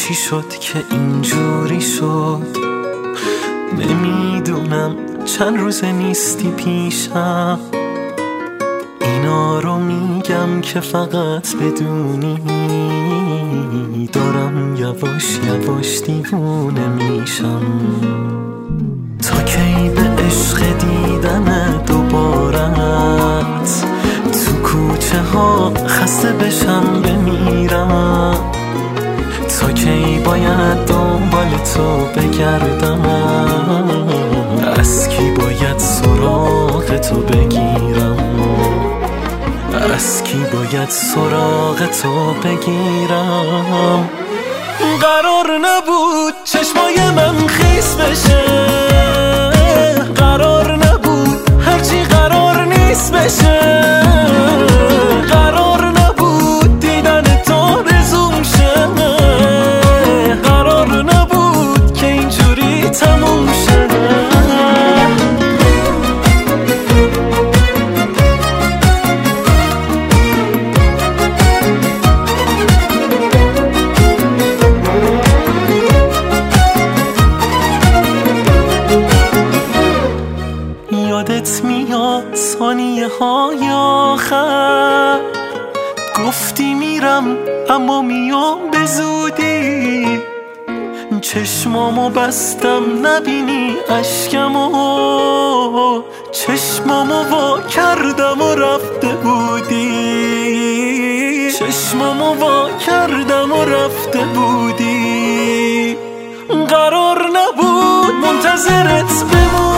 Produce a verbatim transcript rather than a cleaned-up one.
چی شد که اینجوری شد؟ نمیدونم چند روز نیستی پیشم، اینا رو میگم که فقط بدونی دارم یواش یواش دیوونه میشم. تا کی به عشق دیدن دوبارت تو کوچه ها خسته بشم بمیرم؟ تا کی باید دنبال تو بگردم؟ از کی باید سراغ تو بگیرم؟ از کی باید سراغ تو بگیرم؟ قرار نبود چشمای من خیس بشه، قرار نبود هرچی قرار نیست بشه، قرار نبود دیدن تو رزوم شه، قرار نبود که اینجوری تموم شه. یادت میاد ثانیه های آخر گفتی میرم اما میام به زودی، چشمامو بستم نبینی اشکمو، چشمامو وا کردم و رفته بودی، چشمامو وا کردم و رفته بودی. قرار نبود منتظرت بمونم،